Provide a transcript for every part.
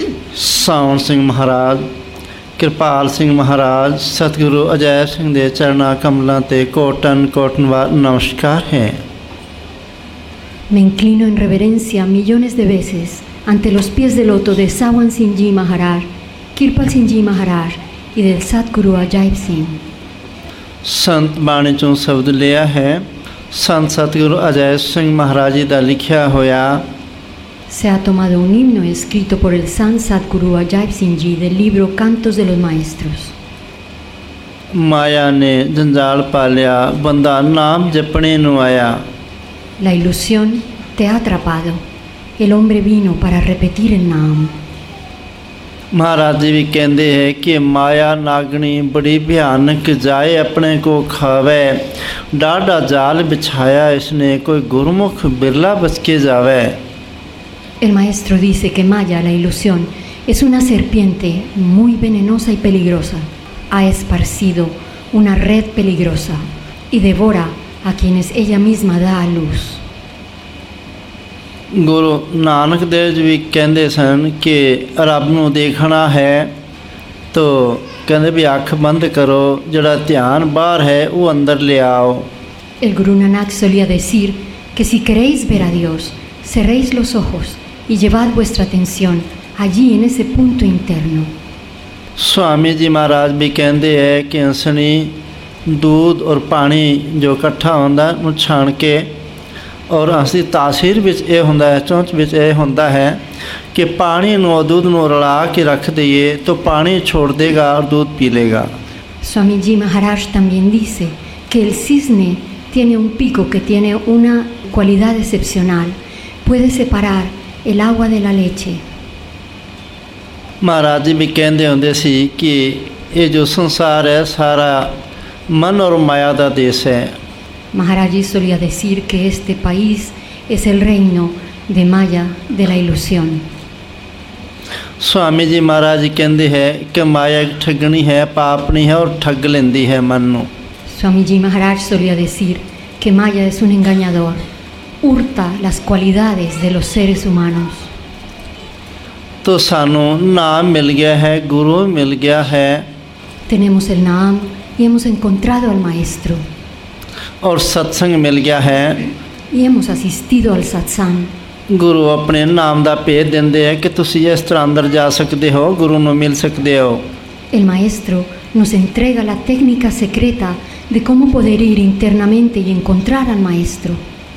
ਸਾਉਣ ਸਿੰਘ ਮਹਾਰਾਜ, ਕਿਰਪਾਲ ਸਿੰਘ ਮਹਾਰਾਜ, ਸਤਿਗੁਰੂ ਅਜੈਬ ਸਿੰਘ ਦੇ ਚਰਨਾਂ ਕਮਲਾਂ ਤੇ ਕੋਟਨ ਕੋਟਨਵਾਰ ਨਮਸਕਾਰ ਹੈ। Me inclino en reverencia millones de veces ante los pies de loto de Sawan Singh Maharaj, Kirpal Singh Maharaj y del Satguru Ajaib Singh। ਸੰਤ ਬਾਣੀ ਚੋਂ ਸ਼ਬਦ ਲਿਆ ਹੈ। ਸੰਤ ਸਤਿਗੁਰੂ ਅਜੈਬ ਸਿੰਘ ਮਹਾਰਾਜ ਜੀ ਦਾ ਲਿਖਿਆ ਹੋਇਆ Se ha tomado un himno escrito por el Sant Satguru Ajaib Singh Ji del libro Cantos de los Maestros। ਮਾਇਆ ਨੇ ਜੰਜਾਲ ਪਾਲਿਆ, ਬੰਦਾ ਨਾਮ ਜਪਣੇ ਨੂੰ ਆਇਆ। La ilusión te ha atrapado. El hombre vino para repetir el Naam। Maharaj ਜੀ ਵੀ ਕਹਿੰਦੇ ਹੈ ਕਿ ਮਾਇਆ ਨਾਗਣੀ ਬੜੀ ਭਿਆਨਕ ਜਾਏ ਆਪਣੇ ਕੋ ਖਾਵੇ, ਡਾਢਾ ਜਾਲ ਵਿਛਾਇਆ ਇਸਨੇ, ਕੋਈ ਗੁਰਮੁਖ ਬਿਰਲਾ ਬਚ ਕੇ ਜਾਵੇ। El maestro dice que Maya, la ilusión, es una serpiente muy venenosa y peligrosa. Ha esparcido una red peligrosa y devora a quienes ella misma da a luz। Guru ਨਾਨਕ ਦੇਵ ਜੀ ਵੀ ਕਹਿੰਦੇ ਸਨ ਕਿ ਰੱਬ ਨੂੰ ਦੇਖਣਾ ਹੈ ਤੋ ਕਹਿੰਦੇ ਵੀ ਅੱਖ ਬੰਦ ਕਰੋ, ਜਿਹੜਾ ਧਿਆਨ ਬਾਹਰ ਹੈ ਉਹ ਅੰਦਰ ਲਿਆਓ। El Guru Nanak solía decir que si queréis ver a Dios, cerréis los ojos y llevad vuestra atención allí en ese punto interno। Swami जी महाराज भी कहते हैं कि असनी दूध और पानी जो इकट्ठा होंदा उन्हें छान के और असली तासीर विच ये होंदा है, चौंच विच ये होंदा है कि पानी नू और दूध नू रला के रख दईए तो पानी छोड़ देगा और दूध पी लेगा। Swami Ji Maharaj también dice que el cisne tiene un pico que tiene una cualidad excepcional, puede separar el agua de la leche। महाराज जी भी कहते होंदे सी कि ये जो संसार है सारा मन और माया का देश है। Maharaj Ji solía decir que este país es el reino de Maya, de la ilusión। Swami जी महाराज जी कहते हैं कि माया एक ठगनी है, पापनी है और ठग लेंदी है मन नू। Swami Ji Maharaj solía decir que Maya es un engañador, hurta las cualidades de los seres humanos। तो सानू नाम मिल गया है, गुरु मिल गया है, Tenemos el Naam y hemos encontrado al Maestro और सत्संग मिल गया है। y hemos asistido al satsang। गुरु अपने नाम का भेद देंदे है कि तुसी इस तरह अंदर जा सकते हो, गुरु नू मिल सकते हो। El Maestro nos entrega la técnica secreta de cómo poder ir internamente y encontrar al Maestro।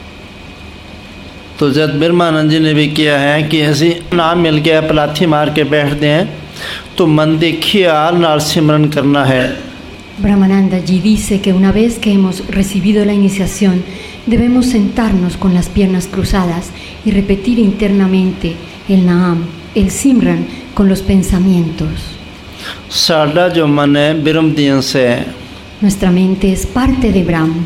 तो जब ब्रह्मानंद जी ने भी किया है कि असी नाम मिल गया, पलाथी मार के बैठते हैं तो मन के ख्याल नाल सिमरन करना है। Brahmananda Ji dice que una vez que hemos recibido la iniciación, debemos sentarnos con las piernas cruzadas y repetir internamente el Naam, el Simran, con los pensamientos। साडा जो मन है ब्रह्म दी अंश है। Nuestra mente es parte de Brahm।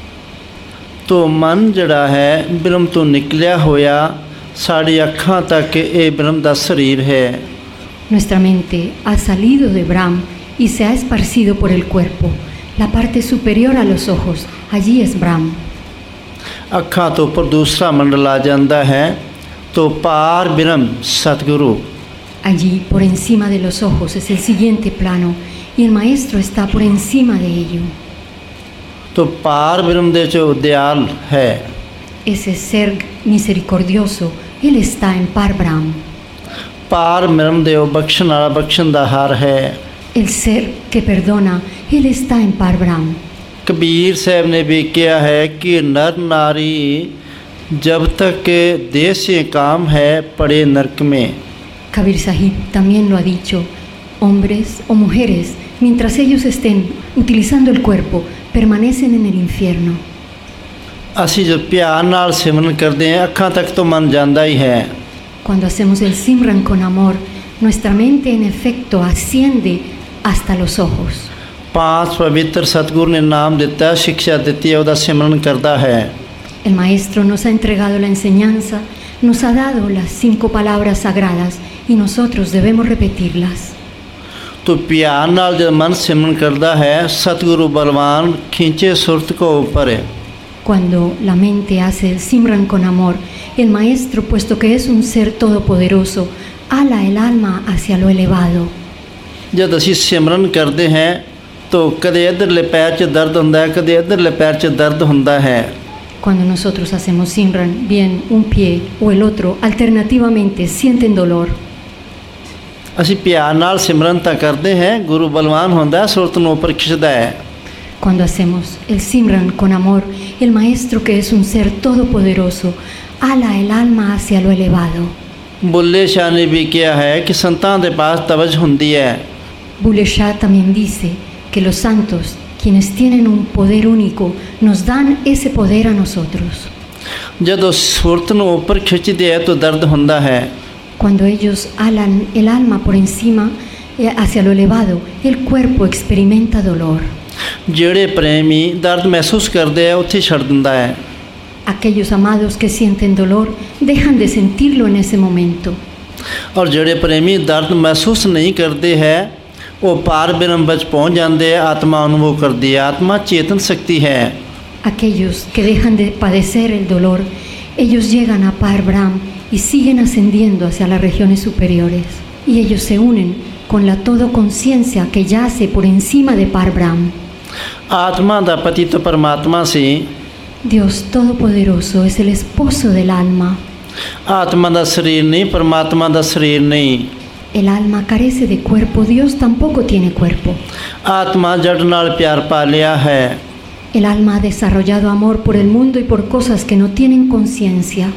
तो मन जड़ा है ब्रह्म तो निकलिया होया, साड़ी अखां तक ये ब्रह्म का शरीर है। Nuestra mente ha salido de Brahm y se ha esparcido por el cuerpo, la parte superior a los ojos, allí es Brahm। अखां तो ऊपर दूसरा मंडल आ जाता है तो पार ब्रह्म सतगुरु। Allí por encima de los ojos es el siguiente plano y el Maestro está por encima de ello। तो पार ब्रह्म दे चो दयाल है। Ese ser misericordioso, Él está en Par Brahm। पार ब्रह्म दे बख्शण वाला बख्शण दा हार है। El ser que perdona, Él está en Par Brahm। Kabir साहब ने भी किया है कि नर नारी जब तक देश से काम है पड़े नरक में। Kabir Sahib también lo ha dicho, hombres o mujeres, mientras ellos estén utilizando el cuerpo, permanecen en el infierno। असी जो प्यार नाल सिमरन करते हैं अखां तक तो मन जाता ही है। Cuando hacemos el Simran con amor, nuestra mente en efecto asciende hasta los ojos। 5 पवित्र सतगुरु ने नाम दिता, शिक्षा दी है, उसका सिमरन करता है। El Maestro nos ha entregado la enseñanza, nos ha dado las 5 palabras sagradas y nosotros debemos repetirlas। तो प्यार नाल जब मन सिमरन करता है सतगुरु बलवान खींचे सुरत को ऊपर है। Cuando la mente hace el Simran con amor, el Maestro, puesto que es un ser todopoderoso, ala el alma hacia lo elevado. जब ਅਸੀਂ ਸਿਮਰਨ ਕਰਦੇ ਹਾਂ तो ਕਦੇ ਇੱਧਰਲੇ ਪੈਰ 'ਚ ਦਰਦ ਹੁੰਦਾ ਹੈ, ਕਦੇ ਇੱਧਰਲੇ ਪੈਰ 'ਚ ਦਰਦ ਹੁੰਦਾ ਹੈ। Cuando nosotros hacemos Simran, bien un pie o el otro, alternativamente sienten dolor. ਅਸੀਂ ਪਿਆਰ ਨਾਲ ਸਿਮਰਨ ਤਾਂ ਕਰਦੇ ਹਾਂ, ਗੁਰੂ ਬਲਵਾਨ ਹੁੰਦਾ, ਸੁਰਤ ਨੂੰ ਉੱਪਰ ਖਿੱਚਦਾ ਹੈ। Cuando hacemos el Simran con amor, el maestro, que es un ser todopoderoso, ala el alma hacia lo elevado. Bulleh ਸ਼ਾਹ ਨੇ ਵੀ ਕਿਹਾ ਹੈ ਕਿ ਸੰਤਾਂ ਦੇ ਪਾਸ ਤਵਜ ਹੁੰਦੀ ਹੈ। Bulleh Shah también dice que los santos, quienes tienen un poder único, nos dan ese poder a nosotros. ਜਦੋਂ ਸੁਰਤ ਨੂੰ ਉੱਪਰ ਖਿੱਚਦੇ ਹੈ ਤਾਂ ਦਰਦ ਹੁੰਦਾ ਹੈ। Cuando ellos alan el alma por encima hacia lo elevado, el cuerpo experimenta dolor. ਜਿਹੜੇ ਪ੍ਰੇਮੀ ਦਰਦ ਮਹਿਸੂਸ ਕਰਦੇ ਆ ਉੱਥੇ ਛੱਡ ਦਿੰਦਾ ਹੈ। Aquellos amados que sienten dolor dejan de sentirlo en ese momento. ਔਰ ਜਿਹੜੇ ਪ੍ਰੇਮੀ ਦਰਦ ਮਹਿਸੂਸ ਨਹੀਂ ਕਰਦੇ ਹੈ ਉਹ ਪਾਰ ਬ੍ਰਹਮ ਵਿੱਚ ਪਹੁੰਚ ਜਾਂਦੇ ਆ, ਆਤਮਾ ਅਨੁਭਵ ਕਰਦੀ ਹੈ। ਆਤਮਾ ਚੇਤਨ ਸ਼ਕਤੀ ਹੈ। Aquellos que dejan de padecer el dolor, ellos llegan a Par Brahm y siguen ascendiendo hacia las regiones superiores. Y ellos se unen con la todo conciencia que yace por encima de Par Brahm. ਆਤਮਾ ਦਾ ਪਤੀ ਤਾਂ ਪਰਮਾਤਮਾ ਸੀ। Dios Todopoderoso es el esposo del alma. ਆਤਮਾ ਦਾ ਸਰੀਰ ਨਹੀਂ, ਪਰਮਾਤਮਾ ਦਾ ਸਰੀਰ ਨਹੀਂ। El alma carece de cuerpo, Dios tampoco tiene cuerpo. ਆਤਮਾ ਜੜ ਨਾਲ ਪਿਆਰ ਪਾ ਲਿਆ ਹੈ। El alma ha desarrollado amor por el mundo y por cosas que no tienen conciencia.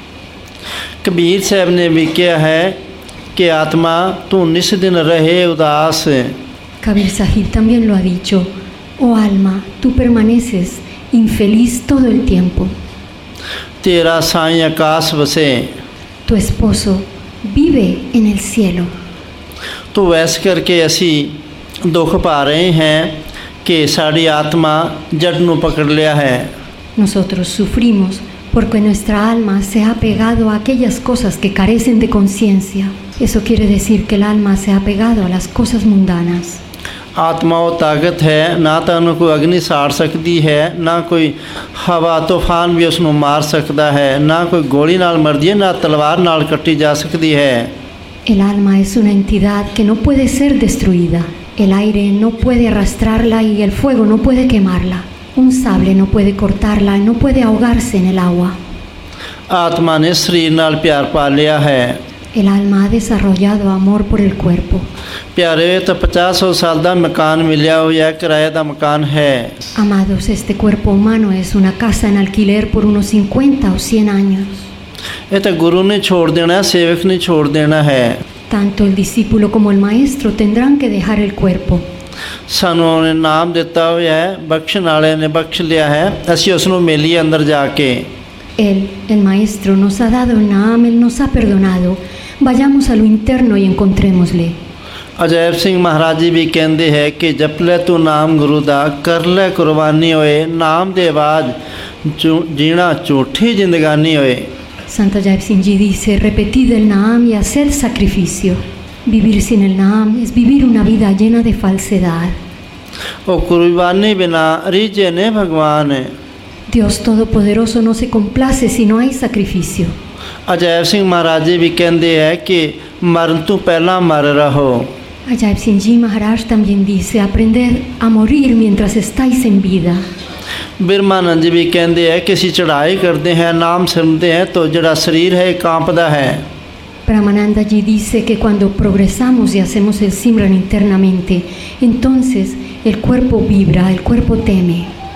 Kabir ਸਾਹਿਬ ਨੇ ਵੀ ਕਿਹਾ ਹੈ ਕਿ ਆਤਮਾ ਤੂੰ ਨਿਸ ਦਿਨ ਰਹੇ ਉਦਾਸ। Kabir Sahib también lo ha dicho: oh alma, tú permaneces infeliz todo el tiempo. ਤੇਰਾ ਸਾਈਂ ਆਕਾਸ਼ ਵਸੇ। Tu esposo vive en el cielo. ਤੋ ਐਸ ਕਰਕੇ ਅਸੀਂ ਦੁੱਖ ਪਾ ਰਹੇ ਹਾਂ ਕਿ ਸਾਡੀ ਆਤਮਾ ਜੜ ਨੂੰ ਪਕੜ ਲਿਆ ਹੈ। Nosotros sufrimos porque nuestra alma se ha pegado a aquellas cosas que carecen de conciencia. Eso quiere decir que el alma se ha pegado a las cosas mundanas. ਆਤਮਾ ਉਹ ਤਾਕਤ ਹੈ, ਨਾ ਤਾਂ ਉਹਨੂੰ ਕੋਈ ਅਗਨੀ ਸਾੜ ਸਕਦੀ ਹੈ, ਨਾ ਕੋਈ ਹਵਾ ਤੂਫਾਨ ਵੀ ਉਸ ਨੂੰ ਮਾਰ ਸਕਦਾ ਹੈ, ਨਾ ਕੋਈ ਗੋਲੀ ਨਾਲ ਮਰਦੀ ਹੈ, ਨਾ ਤਲਵਾਰ ਨਾਲ ਕੱਟੀ ਜਾ ਸਕਦੀ ਹੈ। El alma es una entidad que no puede ser destruida. El aire no puede arrastrarla y el fuego no puede quemarla. Un sable no puede cortarla y no puede ahogarse en el agua. ਆਤਮਾ ਨੇ ਸਰੀਰ ਨਾਲ ਪਿਆਰ ਪਾ ਲਿਆ ਹੈ। El alma ha desarrollado amor por el cuerpo. ਪਿਆਰੇ ਤਾਂ 50-100 ਸਾਲ ਦਾ ਮਕਾਨ ਮਿਲਿਆ ਹੋਇਆ, ਕਿਰਾਏ ਦਾ ਮਕਾਨ ਹੈ। Amados, este cuerpo humano es una casa en alquiler por unos 50 o 100 años. ਇਹ ਤਾਂ ਗੁਰੂ ਨੇ ਛੋੜ ਦੇਣਾ, ਸੇਵਕ ਨੇ ਛੋੜ ਦੇਣਾ ਹੈ। Tanto el discípulo como el maestro tendrán que dejar el cuerpo. ਸਾਨੂੰ ਉਹਨੇ ਨਾਮ ਦਿੱਤਾ ਹੋਇਆ ਹੈ, ਬਖਸ਼ਣ ਵਾਲੇ ਨੇ ਬਖਸ਼ ਲਿਆ ਹੈ, ਅਸੀਂ ਉਸ ਨੂੰ ਮਿਲੀਏ ਅੰਦਰ ਜਾ ਕੇ। Él, el maestro, nos ha dado el Naam, Él nos ha perdonado. Vayamos a lo interno y encontrémosle. Ajaib ਸਿੰਘ ਮਹਾਰਾਜ ਜੀ ਵੀ ਕਹਿੰਦੇ ਹੈ ਕਿ ਜਪ ਲੈ ਤੂੰ ਨਾਮ ਗੁਰੂ ਦਾ, ਕਰ ਲੈ ਕੁਰਬਾਨੀ ਹੋਏ, ਨਾਮ ਦੇ ਬਾਅਦ ਜੀਣਾ ਝੂਠੀ ਜ਼ਿੰਦਗਾਨੀ ਹੋਏ। Santa Jayab Singh Ji dice: repetid el Naam y haced sacrificio. Vivir sin el Naam es vivir una vida llena de falsedad. ਉਹ ਕੁਰਬਾਨੀ ਬਿਨਾ ਰੀਝੇ ਨੇ ਭਗਵਾਨ। Dios Todopoderoso no se complace si no hay sacrificio. Ajaib ਸਿੰਘ ਮਹਾਰਾਜ ਜੀ ਵੀ ਕਹਿੰਦੇ ਹੈ ਕਿ ਮਰਨ ਤੋਂ ਪਹਿਲਾਂ ਮਰ ਰਹੋ। Ajayab Singh Ji Maharaj también dice: aprended a morir mientras estáis en vida. ਬਿਰਮਾਨੰਦ ਜੀ ਵੀ ਕਹਿੰਦੇ ਹੈ ਕਿ ਅਸੀਂ ਚੜ੍ਹਾਈ ਕਰਦੇ ਹਾਂ, ਨਾਮ ਸਿਮਰਦੇ ਹਾਂ ਤਾਂ ਜਿਹੜਾ ਸਰੀਰ ਹੈ ਕਾਂਪਦਾ ਹੈ। Brahmananda Ji dice que cuando progresamos y hacemos el Simran internamente, entonces el cuerpo vibra, el cuerpo teme.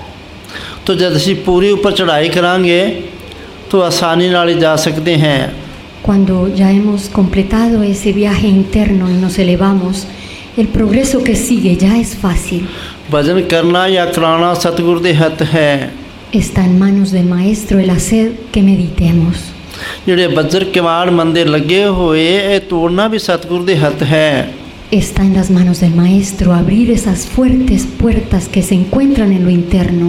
तो जब ਅਸੀਂ पूरी ऊपर चढ़ाई करांगे तो आसानी नाल जा सकते हैं। Cuando ya hemos completado ese viaje interno y nos elevamos, el progreso que sigue ya es fácil. भजन करना या कराना सतगुरु दे हथ है। Está en manos del maestro el hacer que meditemos. ਜਿਹੜੇ ਬੱਜਰ ਕਿਵਾੜ ਮੰਦੇ ਲੱਗੇ ਹੋਏ ਇਹ ਤੋੜਨਾ ਵੀ ਸਤਿਗੁਰੂ ਦੇ ਹੱਥ ਹੈ। Está en las manos del maestro abrir esas fuertes puertas que se encuentran en lo interno.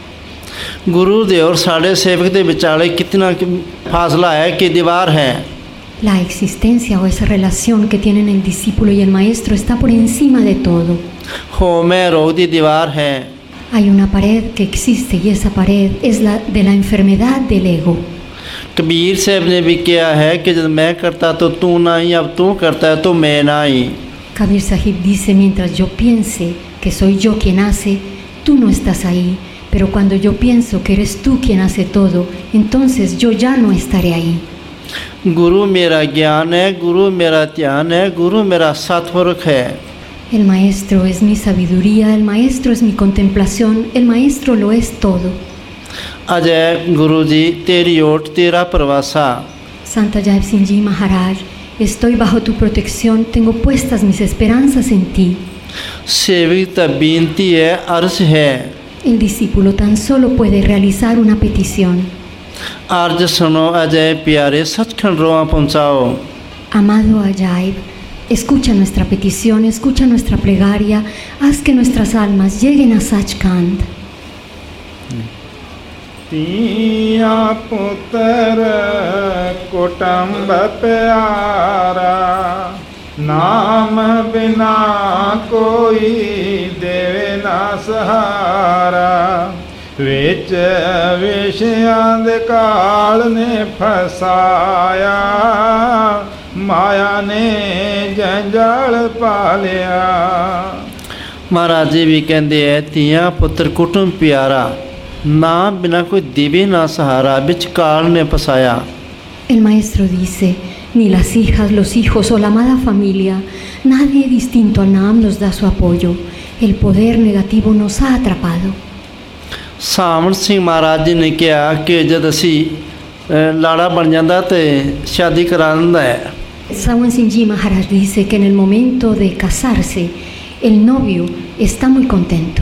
ਗੁਰੂ ਦੇ ਔਰ ਸਾਡੇ ਸੇਵਕ ਦੇ ਵਿਚਾਲੇ ਕਿੰਨਾ ਫਾਸਲਾ ਹੈ ਕਿ ਦੀਵਾਰ ਹੈ। La existencia o esa relación que tienen el discípulo y el maestro está por encima de todo. ਹੋ ਮੈਂ ਰੋਗ ਦੀ ਦੀਵਾਰ ਹੈ। Hay una pared que existe y esa pared es la de la enfermedad del ego. Kabir साहब ने भी किया है कि जब मैं करता तो तू ना ही, अब तू करता है तो मैं ना ही। Kabir Sahib dice, mientras yo piense que soy yo quien hace, tú no estás ahí. Pero cuando yo pienso que eres tú quien hace todo, entonces yo ya no estaré ahí. गुरु मेरा ज्ञान है, गुरु मेरा ध्यान है, गुरु मेरा सत्पुरुष है। El maestro es mi sabiduría, el maestro es mi contemplación, el maestro lo es todo. Ajay गुरु जी तेरी ओट तेरा प्रवासा। Santa Jai Singh Ji Maharaj, estoy bajo tu protección, tengo puestas mis esperanzas en ti. सेविक तब बीनती है, अर्ज है। El discípulo tan solo puede realizar una petición. अर्ज सुनो अजय प्यारे, सचखंड रोआ पहुँचाओ। Amado Ajaib, escucha nuestra petición, escucha nuestra plegaria, haz que nuestras almas lleguen a Sachkhand. पिया पुत्र कुटुंब प्यारा, नाम बिना कोई देवे ना सहारा। विच विषयां दे काल ने फसाया, माया ने जंजाल पालिया। महाराज जी भी कहते हैं तिया पुत्र कुटुंब प्यारा, ना बिना कोई दिवे ना सहारा, बिच काल ने फसाया। El maestro dice, ni las hijas, los hijos o la amada familia, nadie distinto al Naam nos da su apoyo. El poder negativo nos ha atrapado. सावण सिंह महाराज जी ने कहा कि जब असी लाड़ा बन जाता तो शादी करा दिंदा है। Sawan Singh Ji Maharaj dice que en el momento de casarse, el novio está muy contento.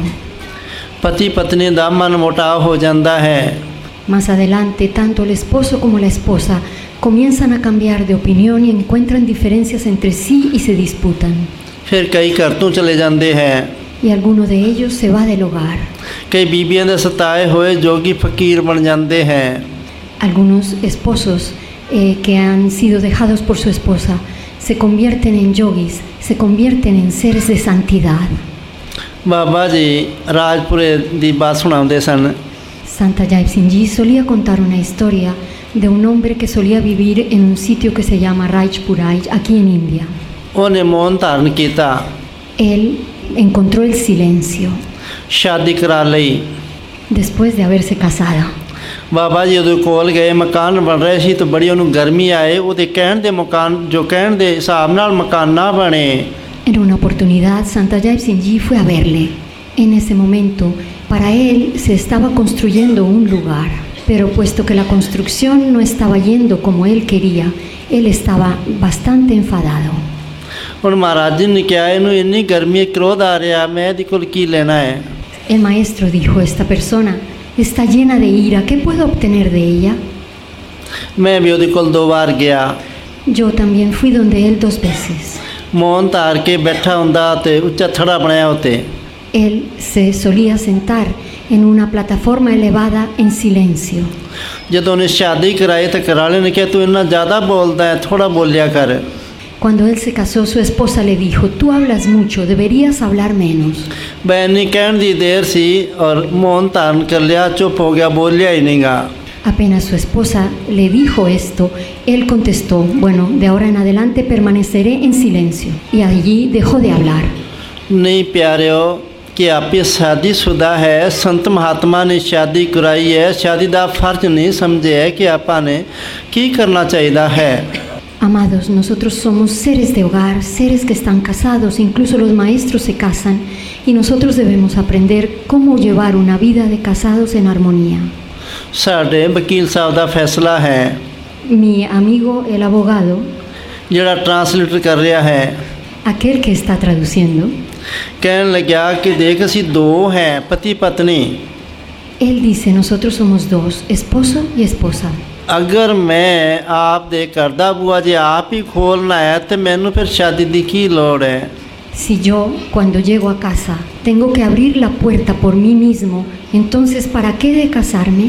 पति पत्नी दा मन मुटाव हो जाता है। Más adelante, tanto el esposo como la esposa comienzan a cambiar de opinión y encuentran diferencias entre sí y se disputan. फिर कई घर तो चले जाते हैं। Y alguno de ellos se va del hogar. कई बीबियां दे सताए हुए जोगी फकीर बन जाते हैं। Algunos esposos que han sido dejados por su esposa se convierten en yogis, se convierten en seres de santidad. बाबा जी राजपुरे दी बात सुनाते सन। Santa Jai Singh Ji solía contar una historia de un hombre que solía vivir en un sitio que se llama Rajpurai, aquí en India. उन्हें मौन धारण किया, Él encontró el silencio शादी करा लई। después de haberse casado. बाबा जी उहदे कोल गए, मकान बन रहे सी तो बड़ी उन्होंने गर्मी आए, उहदे कहण दे मकान जो कहण दे हिसाब नाल मकान ना बने। En una oportunidad, Santa Jai Singh Ji fue a verle. En ese momento, para él se estaba construyendo un lugar, pero puesto que la construcción no estaba yendo como él quería, él estaba bastante enfadado. और महाराज जी ने कहा इन्हू इन्नी गर्मी क्रोध आ रहा, मैं इहदे कोल की लेना है। El maestro dijo, esta persona está llena de ira, ¿qué puedo obtener de ella? मैं भी उहदे कोल 2 बार गया। Yo también fui donde él 2 veces. मौन धार के बैठा हुंदा ते उच्चा थड़ा बनाया उत्ते। Él se solía sentar en una plataforma elevada en silencio. जदों उन्हें शादी कराई तो कराले ने कहा तू इन्ना ज़्यादा बोलता है, थोड़ा बोलिया कर। Cuando él se casó, su esposa le dijo, tú hablas mucho, deberías hablar menos. बहन ने कहण दी देर सी और मौन धारण कर लिया, चुप हो गया, बोलिया ही नहीं गा। Apenas su esposa le dijo esto, él contestó, bueno, de ahora en adelante permaneceré en silencio. Y allí dejó de hablar. नहीं प्यारियो कि आप शादीशुदा है, संत महात्मा ने शादी कराई है, शादी का फर्ज नहीं समझे है कि आपने की करना चाहिए है। Amados, nosotros somos seres de hogar, seres que están casados, incluso los maestros se casan y nosotros debemos aprender cómo llevar una vida de casados en armonía. साढ़े वकील साहब का फैसला है, Mi amigo el abogado, जिहड़ा translator कर रहा है, aquel que está traduciendo, कहन लग्या कि देख असी 2 हैं पति पत्नी, él dice, nosotros somos 2, esposo y esposa. अगर मैं आप दे घर दा बुआ जे आप ही खोलना है तो मैनू फिर शादी दी की लोड़ है। Si yo, cuando llego a casa, tengo que abrir la puerta por mí mismo, entonces ¿para qué de casarme?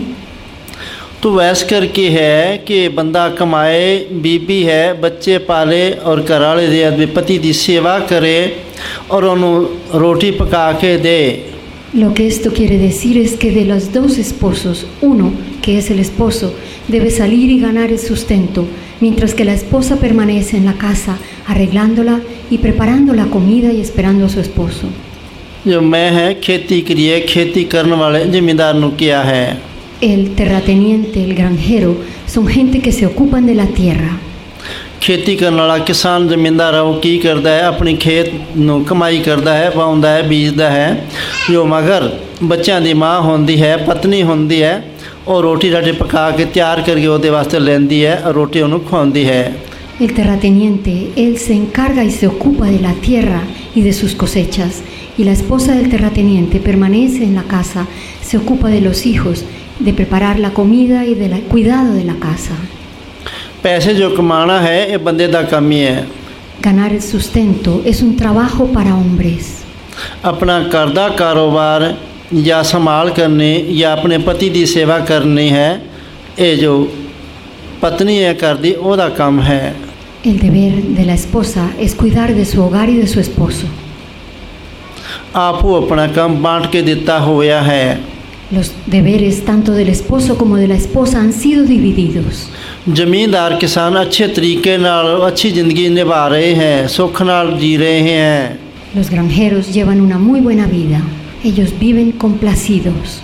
तो वैस करके है कि बंदा कमाए, बीबी है, बच्चे पाले और घर वाले दे पति की सेवा करे और उन्होंने रोटी पका के दे। Lo que esto quiere decir es que de los dos esposos, uno, que es el esposo, debe salir y ganar el sustento, mientras que la esposa permanece en la casa, arreglándola y preparando la comida y esperando a su esposo. जो मैं है खेती करिए खेती करने वाले जिम्मेदार ਨੂੰ किया है। El terrateniente, el granjero, son gente que se ocupan de la tierra. खेती करने वाला किसान जमींदार है वो की करता है अपनी खेत ਨੂੰ कमाई करता है वाउंदा है बीजदा है। जो मगर बच्चों की माँ होंदी है पत्नी होंदी है और रोटी राटी पका के तैयार करके ਉਹਦੇ ਵਾਸਤੇ ਲੈਂਦੀ है और रोटी ਉਹਨੂੰ ਖਵਾਉਂਦੀ है। El terrateniente, él se encarga y se ocupa de la tierra y de sus cosechas, y la esposa del terrateniente permanece en la casa, se ocupa de los hijos, de preparar la comida y del cuidado de la casa. पैसे जो कमाना है ये बंदे का काम ही है। Ganar el sustento es un trabajo para hombres. अपना करदा कारोबार या संभाल करनी या अपने पति की सेवा करनी है ये जो पत्नी है करदी ओदा काम है। El deber de la esposa es cuidar de su hogar y de su esposo. आपू अपना काम बांट के दिता होया है। Los deberes tanto del esposo como de la esposa han sido divididos. जमींदार किसान अच्छे तरीके नाल अच्छी ज़िंदगी निभा रहे हैं सुख नाल जी रहे हैं। Los granjeros llevan una muy buena vida. Ellos viven complacidos.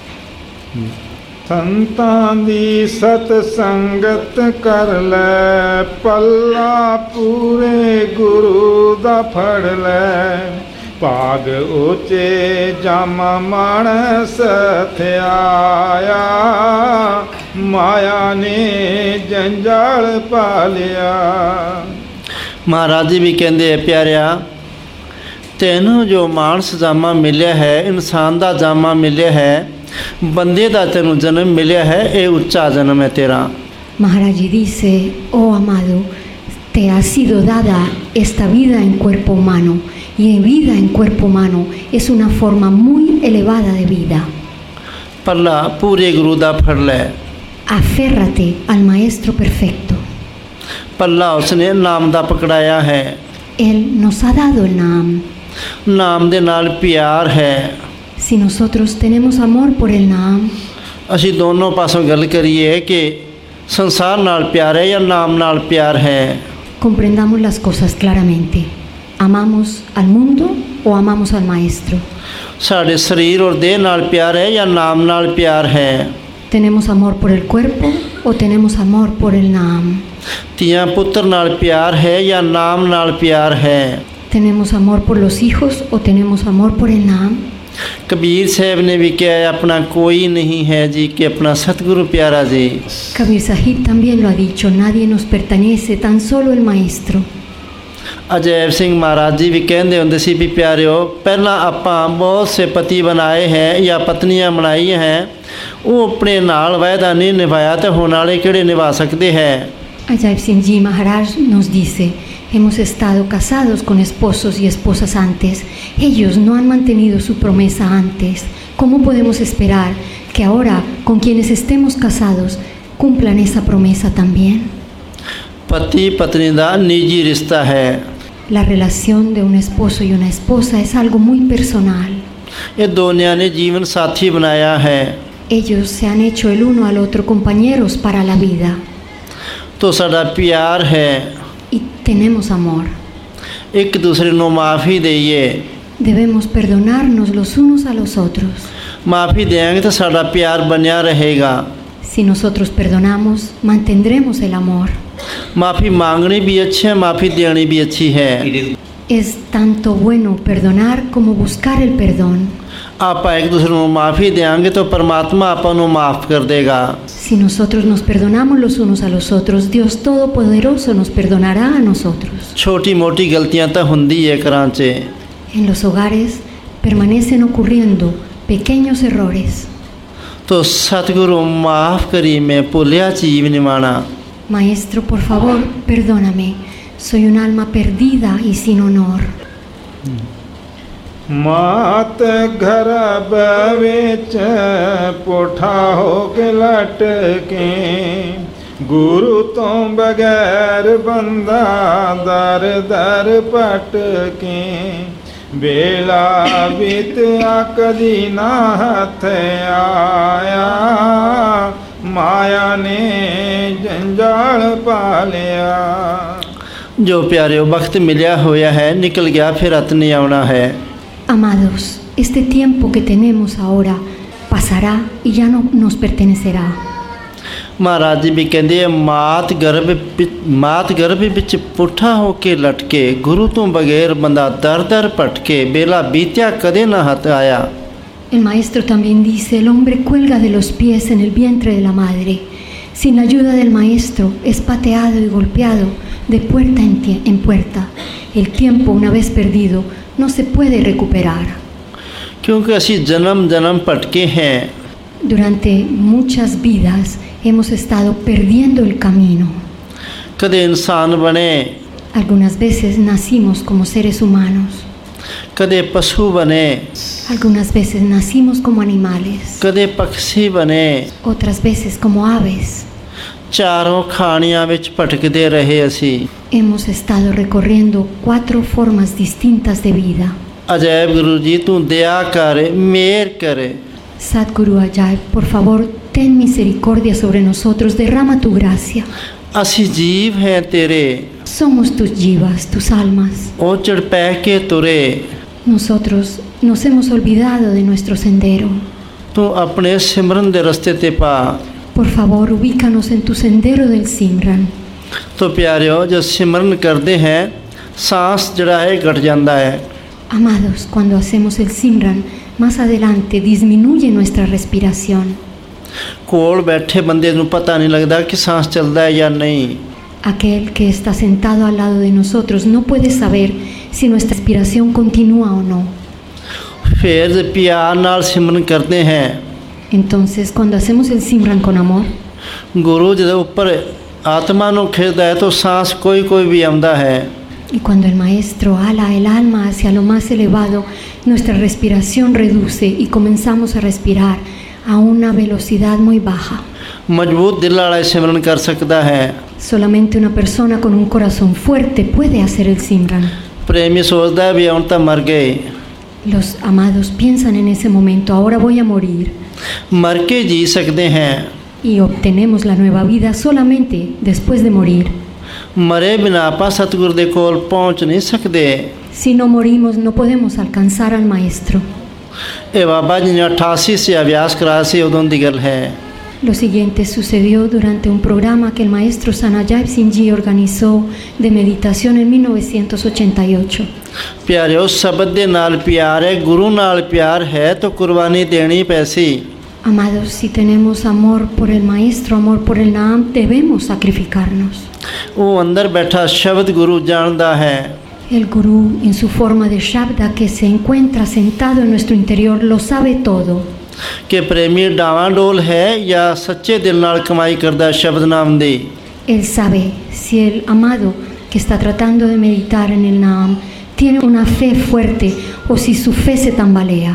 ਸੰਤਾਂ ਦੀ ਸਤ ਸੰਗਤ ਕਰ ਲੈ ਪੱਲਾ ਪੂਰੇ ਗੁਰੂ ਦਾ ਫੜ ਲੈ ਭਾਗ ਉੱਚੇ ਜਮ ਮਾਣਸ ਥਿਆਇਆ ਮਾਇਆ ਨੇ ਜੰਜਾਲ ਪਾ ਲਿਆ। महाराज जी भी कहते हैं प्यारिया तेनू जो मानस जामा मिलिया है इंसान का जामा मिलिया है बंदे का तेनू जन्म मिलिया है ये उच्चा जन्म है तेरा। Maharaj Ji dice, oh amado, te ha sido dada esta vida en cuerpo humano, y en vida en cuerpo humano es una forma muy elevada de vida. पल्ला पूरे गुरु दा फड़ ले। Aférrate al Maestro Perfecto. पल्ला उसने नाम दा पकड़ाया है। Él nos ha dado el Naam. नाम दे नाल प्यार है। Si nosotros tenemos amor por el Naam, असी दोनों पासों गल करिए कि संसार नाल प्यार है या नाम नाल प्यार है। comprendamos las cosas claramente. ¿Amamos al mundo o amamos al Maestro? साढ़े शरीर और देह नाल प्यार है या नाम नाल प्यार है। ¿Tenemos amor por el cuerpo o tenemos amor por el Naam? तियां पुत्र नाल प्यार है या नाम नाल प्यार है। ¿Tenemos amor por los hijos o tenemos amor por el Naam? Kabir साहब ने भी कहा है अपना कोई नहीं है जी कि अपना सतगुरु प्यारा जी। Kabir Sahib también lo ha dicho, nadie nos pertenece, tan solo el Maestro. Ajaib सिंह महाराज जी भी कहते होंगे सी भी प्यारिओ पहला आपां बहुत से पति बनाए हैं या पत्नियां बनाई हैं वो अपने नाल वायदा नहीं निभाया तो होने वाले किहड़े निभा सकते हैं। Ajaib Singh Ji Maharaj nos dice, hemos estado casados con esposos y esposas antes. Ellos no han mantenido su promesa antes. ¿Cómo podemos esperar que ahora, con quienes estemos casados, cumplan esa promesa también? पति पत्नी दा निजी रिश्ता है। La relación de un esposo y una esposa es algo muy personal. ये दोनों ने जीवन साथी बनाया है। Ellos se han hecho el uno al otro compañeros para la vida. तो साडा प्यार है। Y tenemos amor. एक दूसरे को माफ़ी दईए। Debemos perdonarnos los unos a los otros. माफ़ी देंगे तो साडा प्यार बनिया रहेगा। Si nosotros perdonamos, mantendremos el amor. माफ़ी मांगनी भी अच्छी है माफ़ी देनी भी अच्छी है। Es tanto bueno perdonar como buscar el perdón. आप एक दूसरे को माफ़ी देंगे तो परमात्मा आपको माफ़ कर देगा। Si nosotros nos perdonamos los unos a los otros, Dios Todopoderoso nos perdonará a nosotros. छोटी मोटी गलतियां तो हुंदी है करांचे। En los hogares permanecen ocurriendo pequeños errores. तो सतगुरु माफ़ करी मैं भुलिया चीज नहीं माना। Maestro, por favor, perdóname. Soy un alma perdida y sin honor. ਮਾਤ ਘਰ ਵਿੱਚ ਪੁੱਠਾ ਹੋ ਕੇ ਲਟਕੇ ਗੁਰੂ ਤੋਂ ਬਗੈਰ ਬੰਦਾ ਦਰ ਦਰ ਭਟਕੇ ਵੇਲਾ ਬੀਤਿਆ ਕਦੀ ਨਾ ਹੱਥ ਆਇਆ ਮਾਇਆ ਨੇ ਜੰਜਾਲ ਪਾ ਲਿਆ। जो प्यारे वक्त मिलिया होया है निकल गया फिर हथ नहीं आना है। Amados, este tiempo que tenemos ahora pasará y ya no nos pertenecerá. महाराज जी भी कहते हैं मात गर्भ विच पुठा होके लटके गुरु तो बगैर बंदा दर दर भटके बेला बीत्या कदे ना हथ आया। El maestro también dice, el hombre cuelga de los pies en el vientre de la madre. Sin la ayuda del maestro es pateado y golpeado de puerta en puerta. El tiempo una vez perdido no se puede recuperar. क्योंकि असी जन्म जन्म भटके हैं। Durante muchas vidas hemos estado perdiendo el camino. कदे इंसान बने, Algunas veces nacimos como seres humanos. कदे पशु बने, Algunas veces nacimos como animales. कदे पक्षी बने। Otras veces como aves. चारों खानियां विच भटकदे रहे असी। Hemos estado recorriendo 4 formas distintas de vida. Ajaib गुरु जी तू दया कर मेहर कर। Sadhguru Ajay, por favor, ten misericordia sobre nosotros, derrama tu gracia. असी जीव हैं तेरे, Somos tus jivas, tus almas. ओचड़ पै के तुरे। Nosotros nos hemos olvidado de nuestro sendero. तू अपने सिमरन दे रस्ते ते पा। Por favor, ubícanos en tu sendero del Simran. तो प्यारियो जो सिमरन करते हैं सांस जड़ा है घट जाता है। Amados, cuando hacemos el Simran, más adelante disminuye nuestra respiración. कोल बैठे बंदे नूं पता नहीं लगता कि सांस चलता है या नहीं। Aquel que está sentado al lado de nosotros no puede saber si nuestra respiración continúa o no. फिर जे प्यार नाल सिमरन करते हैं Entonces, cuando hacemos el Simran con amor, गुरु जो ऊपर आत्मा नूं खिचदा है तो सांस कोई कोई भी आंदा है। y cuando el maestro ala el alma hacia lo más elevado, nuestra respiración reduce y comenzamos a respirar a una velocidad muy baja. मजबूत दिल वाला सिमरन कर सकता है। Solamente una persona con un corazón fuerte puede hacer el Simran. प्रेमी सोचता है भी हम तो मर गए। Los amados piensan en ese momento, ahora voy a morir. मर के जी सकते हैं, Y obtenemos la nueva vida solamente después de morir. मरे बिना आप सतगुरु दे कोल पहुंच नहीं सकते। Si no morimos, no podemos alcanzar al maestro. ये बाबा जी ने 88 से अभ्यास कराया सी उदों दी गल है। Lo siguiente sucedió durante un programa que el maestro Sanajay Singhji organizó de meditación en 1988. प्यारे उस शब्द दे नाल प्यार है, गुरु नाल प्यार है तो कुर्बानी देनी पैसी। Amados, si tenemos amor por el maestro, amor por el Naam, debemos sacrificarnos. वो अंदर बैठा शब्द गुरु जानता है। El Gurú, en su forma de Shabda que se encuentra sentado en nuestro interior, lo sabe todo. कि प्रेमी डावाडोल है या सच्चे दिल नाल कमाई करदा है शब्द नाम दी। Él sabe si el amado que está tratando de meditar en el Naam tiene una fe fuerte o si su fe se tambalea.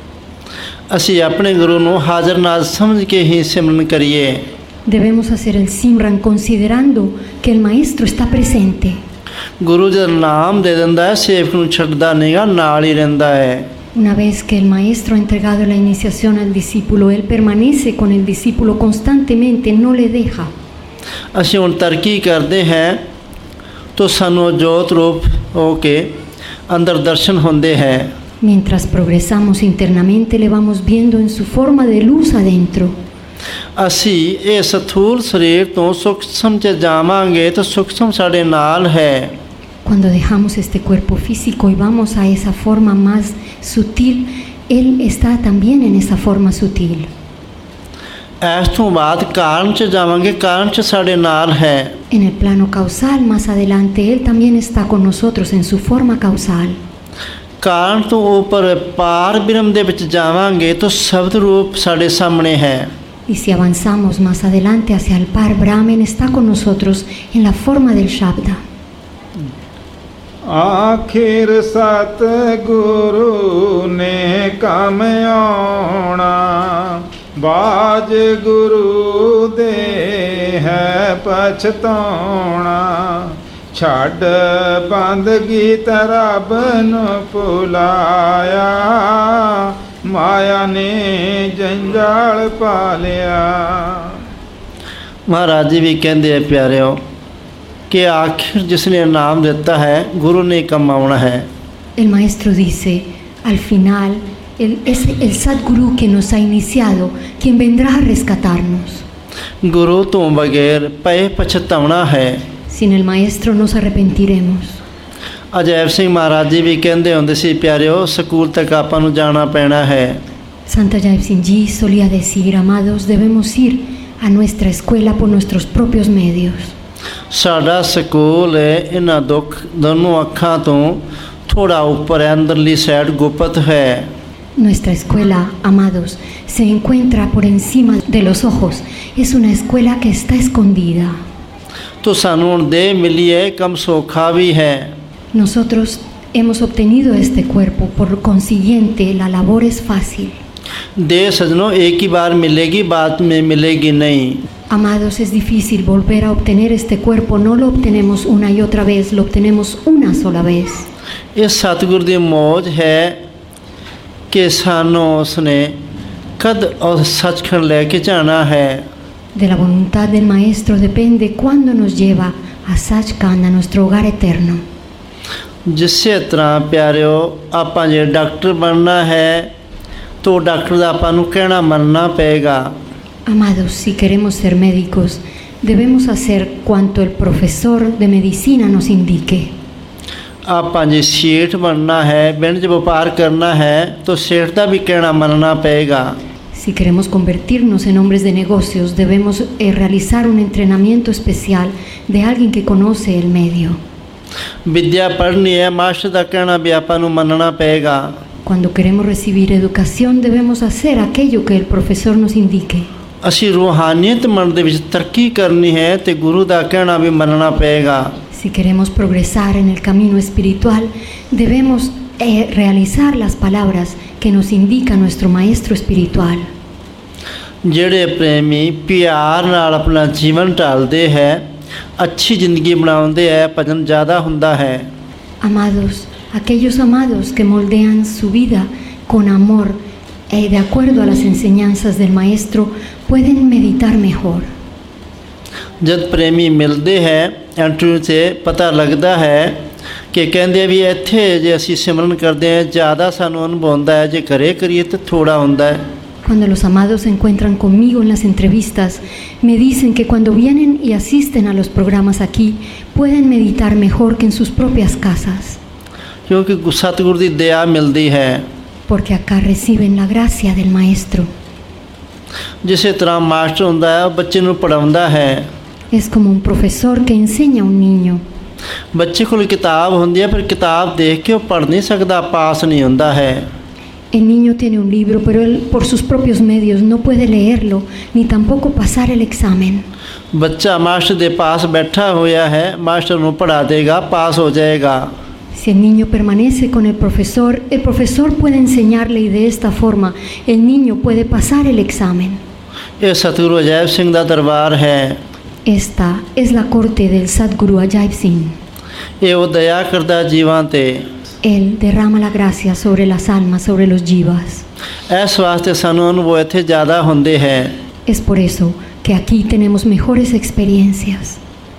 असी अपने गुरु नूं हाज़र नाज़ समझ के ही सिमरन करिए। Debemos hacer el Simran considerando que el maestro está presente. गुरु जद नाम दे दिंदा है सेवक नूं छड्डदा नहींगा, नाल ही रहिंदा है। Una vez que el maestro ha entregado la iniciación al discípulo, él permanece con el discípulo constantemente, no le deja. असी हुण तरक्की करते हैं तो सानू जोत रूप होके अंदर दर्शन होंदे हैं। Mientras progresamos internamente, le vamos viendo en su forma de luz adentro. असी ये स्थूल शरीर तो सूक्ष्म च जावांगे तो सूक्ष्म साडे नाल है। Cuando dejamos este cuerpo físico y vamos a esa forma más sutil, él está también en esa forma sutil. इस तो बाद कारण च जावांगे, कारण च साडे नाल है। En el plano causal, más adelante, él también está con nosotros en su forma causal. कारण तो ऊपर पार ब्रह्म दे विच जावांगे तो शब्द रूप साडे सामने है। Y si avanzamos más adelante hacia el Par Brahman, está con nosotros en la forma del Shabda. आखिर सतगुरु ने काम आना बाज गुरु दे है पछताना ਛੱਡ ਬੰਦਗੀ ਤਰਬ ਨੂੰ ਭੁਲਾਇਆ ਮਾਇਆ ਨੇ ਜੰਜਾਲ ਪਾ ਲਿਆ। महाराज जी भी कहते हैं प्यारे कि आखिर जिसने नाम देता है गुरु ने कमाना है। El maestro dice, al final, es el Sadguru que nos ha iniciado, quien vendrá a rescatarnos. गुरु तो बगैर पे पछतावना है। Sin el maestro nos arrepentiremos. Ajaib सिंह महाराज जी भी कहते होंगे सी प्यारिओ स्कूल तक आपां नूं जाना पैना है। Santa Jaip Singh Ji solía decir, amados, debemos ir a nuestra escuela por nuestros propios medios. साडा स्कूल इन्हां दुख दोनों अखां तो थोड़ा ऊपर है, अंदरली साइड गुप्त है। Nuestra escuela, amados, se encuentra por encima de los ojos. Es una escuela que está escondida. तो सानू हुण देह मिली है, कम सौखा भी है। Nosotros hemos obtenido este cuerpo, por consiguiente la labor es fácil. देह सजनों एक ही बार मिलेगी, बाद में मिलेगी नहीं। Amados, es difícil volver a obtener este cuerpo, no lo obtenemos una y otra vez, lo obtenemos una sola vez. इस सतगुर दी मौज है कि सानू उसने कद और सचखंड लेके जाना है। De la voluntad del maestro depende cuándo nos lleva a Sachkhand, a nuestro hogar eterno. जिसे तरह प्यारिओ आपां जे डॉक्टर बनना है तो डॉक्टर दा आपां नूं कहना मनना पेगा। Amados, si queremos ser médicos, debemos hacer cuanto el profesor de medicina nos indique. आपां जे सेठ बनना है, वाणिज्य व्यापार करना है तो सेठ दा भी कहना मनना पेगा। Si queremos convertirnos en hombres de negocios, debemos realizar un entrenamiento especial de alguien que conoce el medio. विद्या पढ़नी है, मास्टर दा कहना भी आपां नूं मनना पेगा। Cuando queremos recibir educación, debemos hacer aquello que el profesor nos indique. असी रूहानियत मन दे विच तरक्की करनी है तो गुरु दा कहना भी मनना पेगा। Si queremos progresar en el camino espiritual, debemos realizar las palabras que nos indica nuestro maestro espiritual. ਜਿਹੜੇ ਪ੍ਰੇਮੀ ਪਿਆਰ ਨਾਲ ਆਪਣਾ ਜੀਵਨ ਢਾਲਦੇ ਹੈ, अच्छी ज़िंदगी बनाते हैं, भजन ज़्यादा होता है। Amados, aquellos amados que moldean su vida con amor de acuerdo a las enseñanzas del maestro pueden meditar mejor. जब प्रेमी मिलते हैं इंटरव्यू से पता लगता है कि कहते भी इत्थे जे असी सिमरन करते हैं ज़्यादा सानू अनुभव होता है, जे करे करिए तो थोड़ा होता है। Cuando los amados se encuentran conmigo en las entrevistas, me dicen que cuando vienen y asisten a los programas aquí, pueden meditar mejor que en sus propias casas. क्योंकि सतगुर दी दया मिलती है। Porque acá reciben la gracia del maestro. जिस तरह मास्टर होंदा है बच्चे नूं पढ़ाउंदा है। Es como un profesor que enseña a un niño. बच्चे कोल किताब होंदी है, पर किताब देख के वो पढ़ नहीं सकता, पास नहीं होंदा है। El niño tiene un libro, pero él por sus propios medios no puede leerlo ni tampoco pasar el examen. बच्चा मास्टर दे पास बैठा होया है, मास्टर नूं पढ़ा देगा, पास हो जाएगा। Si el niño permanece con el profesor puede enseñarle y de esta forma el niño puede pasar el examen. ये सतगुरु अजैब सिंह दा दरबार है। Esta es la corte del Sadguru Ajaib Singh. ये वो दया करदा जीवां ते। Él derrama la gracia sobre las almas, sobre los jivas. इस वास्ते सानू अनुभव इत्थे ज़्यादा होंदे है। Es por eso que aquí tenemos mejores experiencias.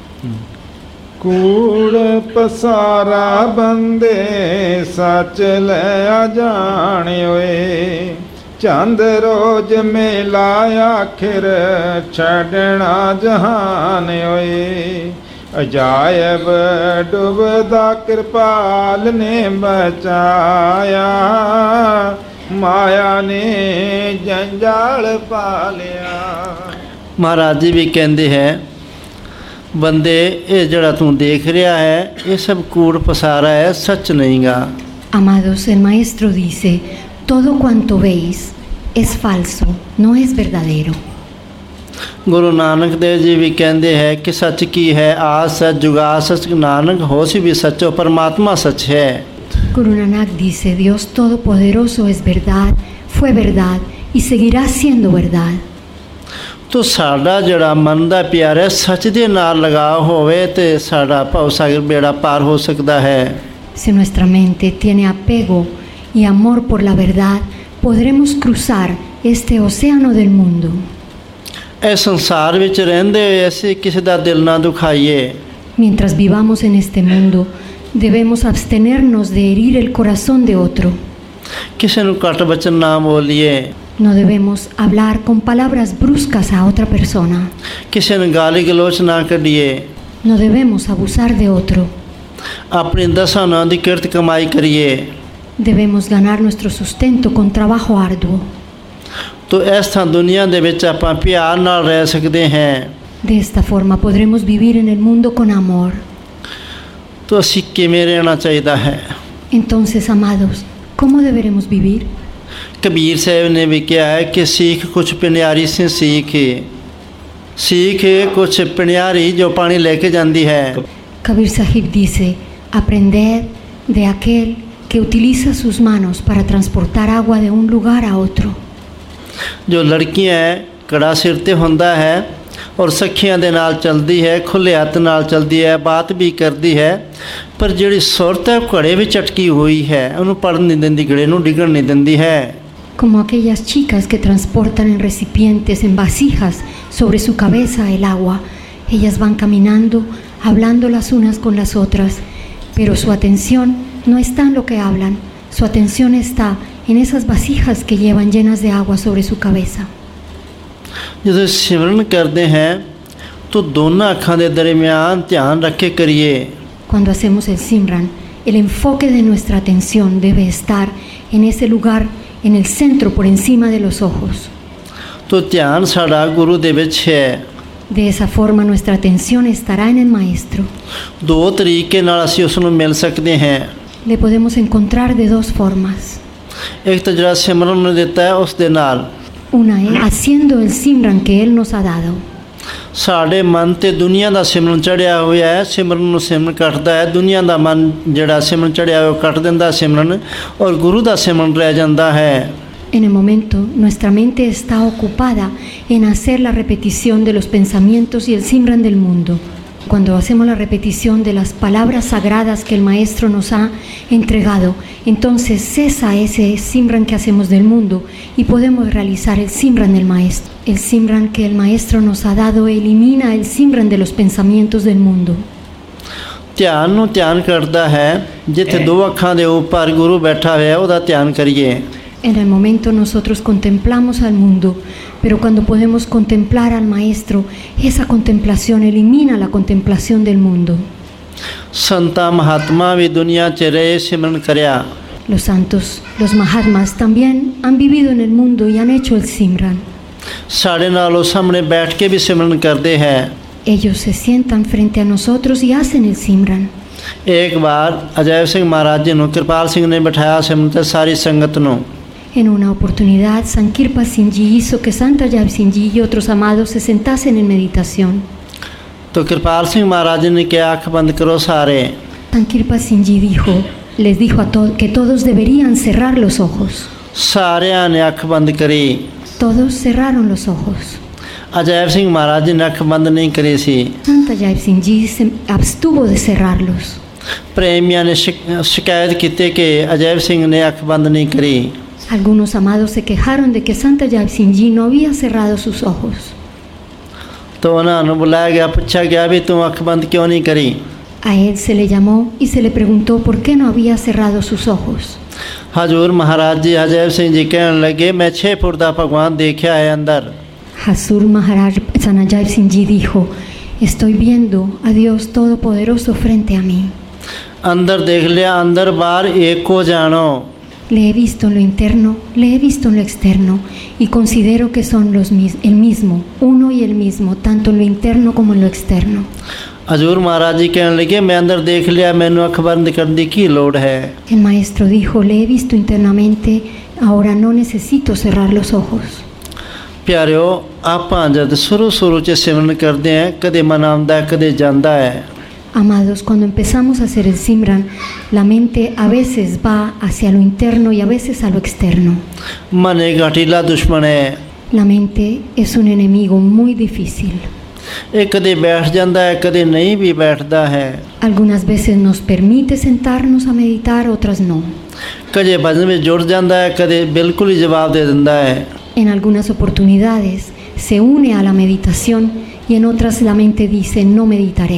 कूड़ पसारा बंदे सच लिया जानियोए चंद रोज मेला आखिर छड़ना जहान होए अजायब डुबदा कृपाल ने बचाया माया ने जंजाल पा लिया। महाराज जी भी कहते हैं बंदे ये जड़ा तू देख रहा है ये सब कूड़ पसारा है, सच नहीं गा। Amados, el maestro dice, todo cuanto veis es falso, no es verdadero. Guru नानक देव जी भी कहते हैं कि सच की है आज सच जुगा सच, नानक हो सी भी सचो, परमात्मा सच है। Guru Nanak dice, Dios Todopoderoso es verdad, fue verdad y seguirá siendo verdad. ਤੋ ਸਾਡਾ ਜਿਹੜਾ ਮਨ ਦਾ ਪਿਆਰ ਹੈ ਸੱਚ ਦੇ ਨਾਲ ਲਗਾਅ ਹੋਵੇ ਤੇ ਸਾਡਾ ਭਵ ਸਾਗਰ ਬੇੜਾ ਪਾਰ ਹੋ ਸਕਦਾ ਹੈ। Si nuestra mente tiene apego y amor por la verdad, podremos cruzar este océano del mundo. ਇਸ ਸੰਸਾਰ ਵਿੱਚ ਰਹਿੰਦੇ ਹੋਏ ਅਸੀਂ ਕਿਸੇ ਦਾ ਦਿਲ ਨਾ ਦੁਖਾਈਏ। Mientras vivamos en este mundo, debemos abstenernos de herir el corazón de otro. ਕਿਸੇ ਨੂੰ ਘੱਟ ਬਚਨ ਨਾ ਬੋਲੀਏ। No debemos hablar con palabras bruscas a otra persona. ਕਿਸੇ ਨੂੰ ਗਾਲੀ ਗਲੋਚ ਨਾ ਕੱਢੀਏ। No debemos abusar de otro. ਆਪਣੀ ਦਸਾਂ ਨਾਂ ਦੀ ਕਿਰਤ ਕਮਾਈ ਕਰੀਏ। Debemos ganar nuestro sustento con trabajo arduo. ਤੋ ਇਸ ਤਰ੍ਹਾਂ ਦੁਨੀਆ ਦੇ ਵਿੱਚ ਆਪਾਂ ਪਿਆਰ ਨਾਲ ਰਹਿ ਸਕਦੇ ਹਾਂ। De esta forma podremos vivir en el mundo con amor. ਤੋ ਅਸੀਂ ਕਿਵੇਂ ਰਹਿਣਾ ਚਾਹੀਦਾ ਹੈ? Entonces, amados, ¿cómo deberemos vivir? Kabir ਸਾਹਿਬ ਨੇ ਵੀ ਕਿਹਾ ਹੈ ਕਿ ਸੀਖ ਕੁਛ ਪਿਆਰੀ ਸੇ ਸੀਖ ਕੁਛ ਪਿਆਰੀ ਜੋ ਪਾਣੀ ਲੈ ਕੇ ਜਾਂਦੀ ਹੈ। Kabir Sahib dice, aprended de aquel que utiliza sus manos para transportar agua de un lugar a otro. ਜੋ ਲੜਕੀਆਂ ਹੈ ਕੜਾ ਸਿਰ ਤੇ ਹੁੰਦਾ ਹੈ ਔਰ ਸਖੀਆਂ ਦੇ ਨਾਲ ਚਲਦੀ ਹੈ, ਖੁੱਲ੍ਹੇ ਹੱਥ ਨਾਲ ਚਲਦੀ ਹੈ, ਬਾਤ ਵੀ ਕਰਦੀ ਹੈ, ਪਰ ਜਿਹੜੀ ਸੁਰਤ ਹੈ ਘੜੇ ਵਿੱਚ ਅਟਕੀ ਹੋਈ ਹੈ ਉਹਨੂੰ ਪੜਨ ਨਹੀਂ ਦਿੰਦੀ, ਘੜੇ ਨੂੰ ਡਿੱਗਣ ਨਹੀਂ ਦਿੰਦੀ ਹੈ। Como aquellas chicas que transportan en recipientes, en vasijas, sobre su cabeza el agua. Ellas van caminando, hablando las unas con las otras, pero su atención no está en lo que hablan, su atención está en esas vasijas que llevan llenas de agua sobre su cabeza. ਜਦੋਂ ਸਿਮਰਨ ਕਰਦੇ ਹਾਂ ਤਾਂ ਦੋਨਾਂ ਅੱਖਾਂ ਦੇ ਦਰਮਿਆਨ ਧਿਆਨ ਰੱਖ ਕੇ ਕਰੀਏ। Cuando hacemos el Simran, el enfoque de nuestra atención debe estar en ese lugar, en el centro, por encima de los ojos. तो ਧਿਆਨ ਸਾਡਾ ਗੁਰੂ ਦੇ ਵਿੱਚ ਹੈ। De esa forma nuestra atención estará en el Maestro. ਦੋ ਤਰੀਕੇ ਨਾਲ ਅਸੀਂ ਉਸ ਨੂੰ ਮਿਲ ਸਕਦੇ ਹਾਂ। Le podemos encontrar de dos formas. ਇੱਕ ਤਾਂ ਜਿਹੜਾ ਸਿਮਰਨ ਨੂੰ ਦਿੱਤਾ ਹੈ ਉਸ ਦੇ ਨਾਲ। Una es haciendo el Simran que Él nos ha dado. ਸਾਡੇ ਮਨ ਤੇ ਦੁਨੀਆ ਦਾ ਸਿਮਰਨ ਚੜਿਆ ਹੋਇਆ ਹੈ, ਸਿਮਰਨ ਨੂੰ ਸਿਮਰਨ ਕੱਟਦਾ ਹੈ। ਦੁਨੀਆ ਦਾ ਮਨ ਜਿਹੜਾ ਸਿਮਰਨ ਚੜਿਆ ਹੋਇਆ ਉਹ ਕੱਟ ਦਿੰਦਾ ਸਿਮਰਨ, ਔਰ ਗੁਰੂ ਦਾ ਸਿਮਰਨ ਰਹਿ ਜਾਂਦਾ ਹੈ। En el momento, nuestra mente está ocupada en hacer la repetición de los pensamientos y el Simran del mundo. Cuando hacemos la repetición de las palabras sagradas que el Maestro nos ha entregado, entonces cesa ese Simran que hacemos del mundo y podemos realizar el Simran del Maestro. El Simran que el Maestro nos ha dado elimina el Simran de los pensamientos del mundo. ਧਿਆਨ ਨੂੰ ਧਿਆਨ ਕਰਦਾ ਹੈ। ਜਿੱਥੇ ਦੋ ਅੱਖਾਂ ਦੇ ਉੱਪਰ ਗੁਰੂ ਬੈਠਾ ਹੋਇਆ ਉਹਦਾ ਧਿਆਨ ਕਰੀਏ। En el momento nosotros contemplamos al mundo, pero cuando podemos contemplar al Maestro, esa contemplación elimina la contemplación del mundo. ਸੰਤਾਂ ਮਹਾਤਮਾ ਵੀ ਦੁਨੀਆ 'ਚ ਰਹੇ ਸਿਮਰਨ ਕਰਿਆ। Los santos, los Mahatmas también han vivido en el mundo y han hecho el Simran. ਸਾਡੇ ਨਾਲ ਉਹ ਸਾਹਮਣੇ ਬੈਠ ਕੇ ਵੀ ਸਿਮਰਨ ਕਰਦੇ ਹੈ। Ellos se sientan frente a nosotros y hacen el Simran. ਇੱਕ ਵਾਰ ਅਜੈਬ ਸਿੰਘ ਮਹਾਰਾਜ ਜੀ ਨੂੰ ਕਿਰਪਾਲ ਸਿੰਘ ਨੇ ਬਿਠਾਇਆ ਸਿਮਰਨ ਤੇ ਸਾਰੀ ਸੰਗਤ ਨੂੰ। En una oportunidad, San Kirpa Singh Ji hizo que Santa Jai Singh Ji y otros amados se sentasen en meditación. तो कृपाल सिंह महाराज ने क्या आँख बंद करो सारे। San Kirpa Singh Ji les dijo a todos que todos deberían cerrar los ojos. सारिया ने आँख बंद करी। Todos cerraron los ojos. Ajaib सिंह महाराज ने आँख बंद नहीं करी सी। Santa Jai Singh Ji se abstuvo de cerrarlos. प्रेमिया ने शिकायत की कि अजैब सिंह ने आँख बंद नहीं करी। Algunos amados se quejaron de que Santa Jai Singh Ji no había cerrado sus ojos. तो उन्होंने बुलाया गया, पूछा गया भी तुम आँख बंद क्यों नहीं करी। A él se le llamó y se le preguntó por qué no había cerrado sus ojos. हजूर महाराज जी अजैब सिंह जी कहने लगे मैं 6 फुट का भगवान देखा है अंदर। Hazur Maharaj Santa Jai Singh Ji dijo, estoy viendo a Dios Todopoderoso frente a mí. अंदर देख लिया, अंदर बाहर एक को जानो। Le he visto en lo interno, le he visto en lo externo y considero que son el mismo, uno y el mismo, tanto en lo interno como en lo externo. हजूर महाराज जी कहने लगे मैं अंदर देख लिया, मैंने आँख बंद करने की लोड़ है। El maestro dijo, le he visto internamente, ahora no necesito cerrar los ojos. प्यारियो ਆਪਾਂ जब शुरू 'ਚ सिमरन करते हैं कदे मन आंदा है कदे जांदा है। Amados, cuando empezamos a hacer el Simran, la mente a veces va hacia lo interno y a veces a lo externo. मन एक घटीला दुश्मन है। La mente es un enemigo muy difícil. ਇਹ ਕਦੇ ਬੈਠ ਜਾਂਦਾ ਹੈ, ਕਦੇ ਨਹੀਂ ਵੀ ਬੈਠਦਾ ਹੈ। Algunas veces nos permite sentarnos a meditar, otras no. ਕਦੇ ਭਜਨ ਵਿੱਚ ਜੁੜ ਜਾਂਦਾ ਹੈ, ਕਦੇ ਬਿਲਕੁਲ ਹੀ ਜਵਾਬ ਦੇ ਦਿੰਦਾ ਹੈ। En algunas oportunidades se une a la meditación y en otras la mente dice no meditaré.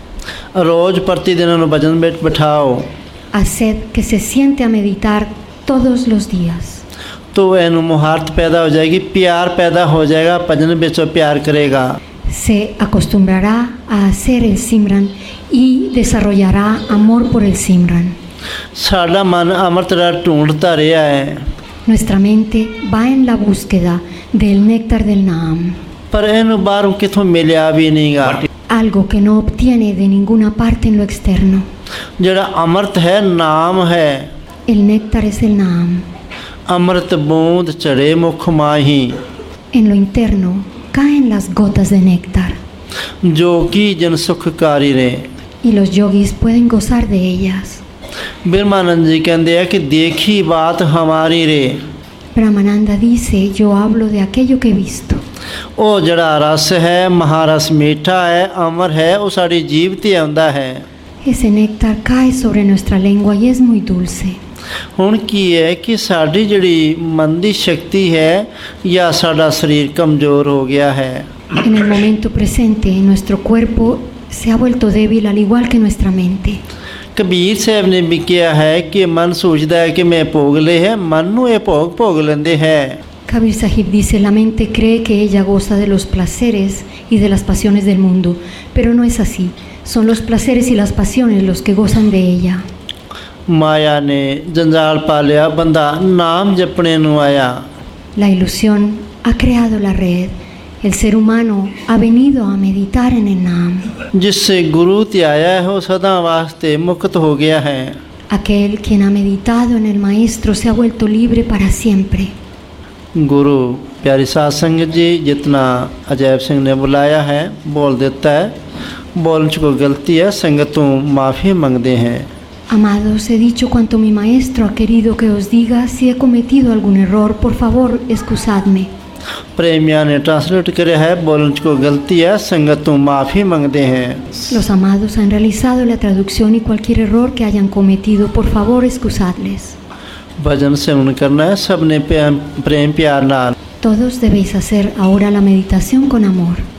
ਰੋਜ਼ ਪ੍ਰਤੀਦਿਨ ਨੂੰ ਭਜਨ ਵਿੱਚ ਬਿਠਾਓ Haced que se siente a meditar todos los días. तो ਇਹਨੂੰ ਮੁਹਾਰਤ ਪੈਦਾ ਹੋ ਜਾਏਗੀ, ਪਿਆਰ ਪੈਦਾ ਹੋ ਜਾਏਗਾ, ਭਜਨ ਵਿੱਚੋਂ ਪਿਆਰ ਕਰੇਗਾ। Se acostumbrará a hacer el Simran y desarrollará amor por el Simran. ਸਾਡਾ ਮਨ ਅੰਮ੍ਰਿਤ ਦਾ ਢੂੰਡਦਾ ਰਿਹਾ ਹੈ, Nuestra mente va en la búsqueda del néctar del Naam, ਪਰ ਇਹਨੂੰ ਬਾਹਰੋਂ ਕਿਥੋਂ ਮਿਲਿਆ ਵੀ ਨਹੀਂਗਾ। algo que no obtiene de ninguna parte en lo externo. ਜਿਹੜਾ ਅੰਮ੍ਰਿਤ ਹੈ ਨਾਮ ਹੈ। El néctar es el Naam. ਅੰਮ੍ਰਿਤ ਬੂੰਦ ਚੜੇ ਮੁਖ ਮਾਹੀ, En lo interno caen las gotas de néctar ਜੋ ਕੀ ਜਨ ਸੁਖਕਾਰੀ ਨੇ। y los yogis pueden gozar de ellas. ਬਿਰਮਾਨੰਦ ਜੀ ਕਹਿੰਦੇ ਆ ਕਿ ਦੇਖੀ ਬਾਤ ਹਮਾਰੀ ਰੇ। Brahmananda dice, yo hablo de aquello que he visto. ਉਹ ਜਿਹੜਾ ਰਸ ਹੈ, ਮਹਾਰਸ ਮਿੱਠਾ ਹੈ, ਅਮਰ ਹੈ, ਉਹ ਸਾਡੀ ਜੀਭ ਤੇ ਆਉਂਦਾ ਹੈ। Ese néctar cae sobre nuestra lengua y es muy dulce. ਹੁਣ ਕੀ ਹੈ ਕਿ ਸਾਡੀ ਜਿਹੜੀ ਮਨ ਦੀ ਸ਼ਕਤੀ ਹੈ ਜਾਂ ਸਾਡਾ ਸਰੀਰ ਕਮਜ਼ੋਰ ਹੋ ਗਿਆ ਹੈ। En el momento presente, nuestro cuerpo se ha vuelto débil al igual que nuestra mente. Kabir ਸਾਹਿਬ ਨੇ ਵੀ ਕਿਹਾ ਹੈ ਕਿ ਮਨ ਸੋਚਦਾ ਹੈ ਕਿ ਮੈਂ ਭੋਗ ਲਏ ਹੈ, ਮਨ ਨੂੰ ਇਹ ਭੋਗ ਲੈਂਦੇ ਹੈ। Kabir Sahib dice, la mente cree que ella goza de los placeres y de las pasiones del mundo, pero no es así. Son los placeres y las pasiones los que gozan de ella. ਮਾਇਆ ਨੇ ਜੰਜਾਲ ਪਾ ਲਿਆ, ਬੰਦਾ ਨਾਮ ਜਪਣੇ ਨੂੰ ਆਇਆ। La ilusión ha creado la red. El ser humano ha venido a meditar en el Naam. ਜਿਸਸੇ ਗੁਰੂ ਤੇ ਆਇਆ ਹੈ ਉਹ ਸਦਾ ਵਾਸਤੇ ਮੁਕਤ ਹੋ ਗਿਆ ਹੈ। Aquel quien ha meditado en el Maestro se ha vuelto libre para siempre. गुरु प्यारी साध संगत जी, जितना अजैब सिंह ने बुलाया है बोल देता है, बोलने को गलती है, संगतों माफ़ी मांगते हैं। Amados, he dicho cuanto mi Maestro ha querido que os diga. Si he cometido algún error, por favor, excusadme. प्रेमिया ने ट्रांसलेट करे है, बोलने को गलती है, संगतों माफ़ी मांगते हैं। Los amados han realizado la traducción y cualquier error que hayan cometido, por favor, excusadles. भजन सिमरन करना है, सबने प्रेम प्यार नाल। Todos debéis hacer ahora la meditación con amor.